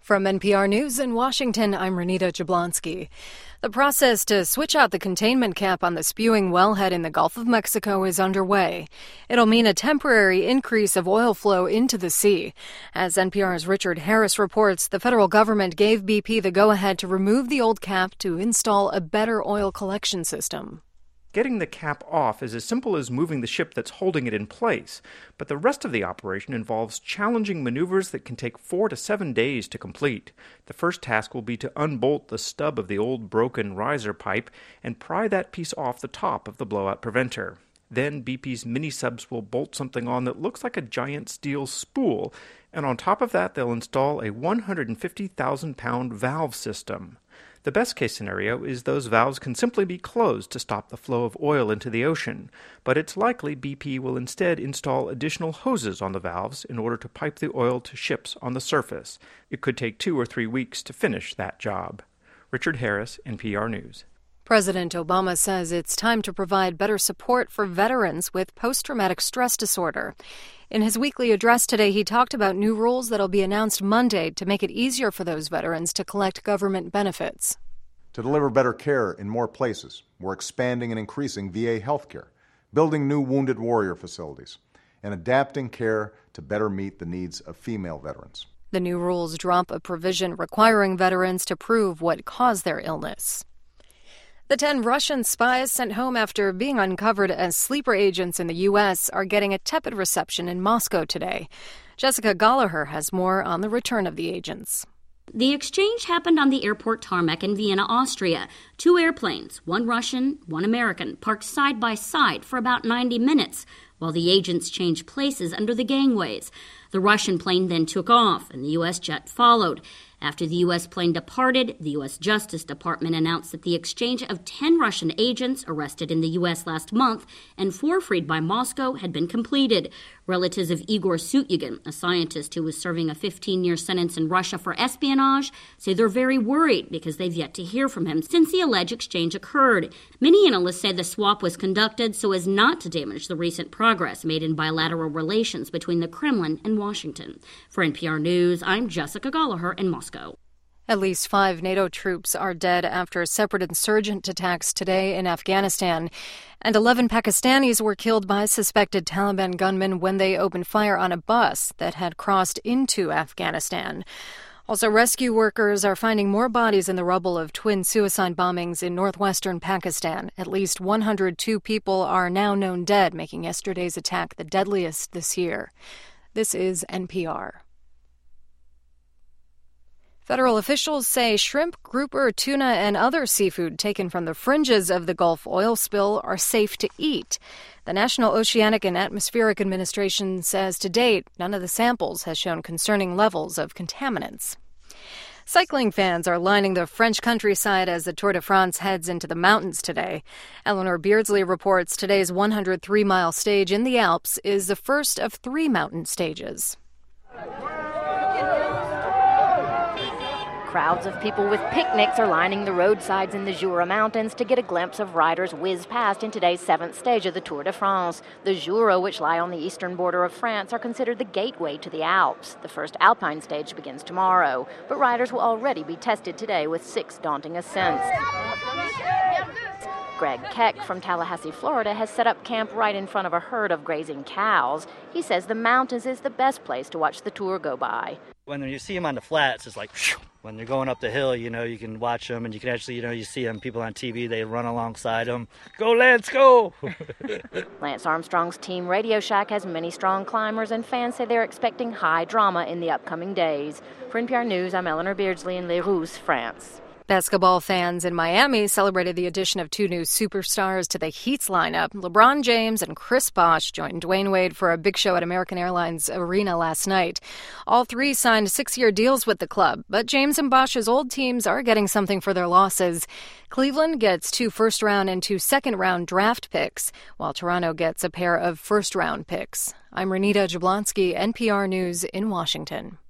From NPR News in Washington, I'm Renita Jablonski. The process to switch out the containment cap on the spewing wellhead in the Gulf of Mexico is underway. It'll mean a temporary increase of oil flow into the sea. As NPR's Richard Harris reports, the federal government gave BP the go-ahead to remove the old cap to install a better oil collection system. Getting the cap off is as simple as moving the ship that's holding it in place, but the rest of the operation involves challenging maneuvers that can take 4 to 7 days to complete. The first task will be to unbolt the stub of the old broken riser pipe and pry that piece off the top of the blowout preventer. Then BP's mini-subs will bolt something on that looks like a giant steel spool, and on top of that they'll install a 150,000-pound valve system. The best-case scenario is those valves can simply be closed to stop the flow of oil into the ocean, but it's likely BP will instead install additional hoses on the valves in order to pipe the oil to ships on the surface. It could take 2 or 3 weeks to finish that job. Richard Harris, NPR News. President Obama says it's time to provide better support for veterans with post-traumatic stress disorder. In his weekly address today, he talked about new rules that'll be announced Monday to make it easier for those veterans to collect government benefits. To deliver better care in more places, we're expanding and increasing VA health care, building new wounded warrior facilities, and adapting care to better meet the needs of female veterans. The new rules drop a provision requiring veterans to prove what caused their illness. The 10 Russian spies sent home after being uncovered as sleeper agents in the U.S. are getting a tepid reception in Moscow today. Jessica Gallagher has more on the return of the agents. The exchange happened on the airport tarmac in Vienna, Austria. 2 airplanes, one Russian, one American, parked side by side for about 90 minutes while the agents changed places under the gangways. The Russian plane then took off, and the U.S. jet followed. After the U.S. plane departed, the U.S. Justice Department announced that the exchange of 10 Russian agents arrested in the U.S. last month and 4 freed by Moscow had been completed. Relatives of Igor Sutyagin, a scientist who was serving a 15-year sentence in Russia for espionage, say they're very worried because they've yet to hear from him since the alleged exchange occurred. Many analysts say the swap was conducted so as not to damage the recent progress made in bilateral relations between the Kremlin and Washington. For NPR News, I'm Jessica Gallagher in Moscow. At least 5 NATO troops are dead after separate insurgent attacks today in Afghanistan, and 11 Pakistanis were killed by suspected Taliban gunmen when they opened fire on a bus that had crossed into Afghanistan. Also, rescue workers are finding more bodies in the rubble of twin suicide bombings in northwestern Pakistan. At least 102 people are now known dead, making yesterday's attack the deadliest this year. This is NPR. Federal officials say shrimp, grouper, tuna, and other seafood taken from the fringes of the Gulf oil spill are safe to eat. The National Oceanic and Atmospheric Administration says to date, none of the samples has shown concerning levels of contaminants. Cycling fans are lining the French countryside as the Tour de France heads into the mountains today. Eleanor Beardsley reports today's 103-mile stage in the Alps is the first of 3 mountain stages. Crowds of people with picnics are lining the roadsides in the Jura Mountains to get a glimpse of riders whiz past in today's 7th stage of the Tour de France. The Jura, which lie on the eastern border of France, are considered the gateway to the Alps. The first alpine stage begins tomorrow, but riders will already be tested today with 6 daunting ascents. Greg Keck from Tallahassee, Florida, has set up camp right in front of a herd of grazing cows. He says the mountains is the best place to watch the tour go by. When you see them on the flats, it's like, whew. When they're going up the hill, you can watch them, and you can actually, you see them, people on TV, they run alongside them. Go, Lance, go! Lance Armstrong's Team Radio Shack has many strong climbers, and fans say they're expecting high drama in the upcoming days. For NPR News, I'm Eleanor Beardsley in Les Rousses, France. Basketball fans in Miami celebrated the addition of 2 new superstars to the Heat's lineup. LeBron James and Chris Bosh joined Dwayne Wade for a big show at American Airlines Arena last night. All 3 signed 6-year deals with the club, but James and Bosh's old teams are getting something for their losses. Cleveland gets 2 first-round and 2 second-round draft picks, while Toronto gets a pair of first-round picks. I'm Renita Jablonski, NPR News in Washington.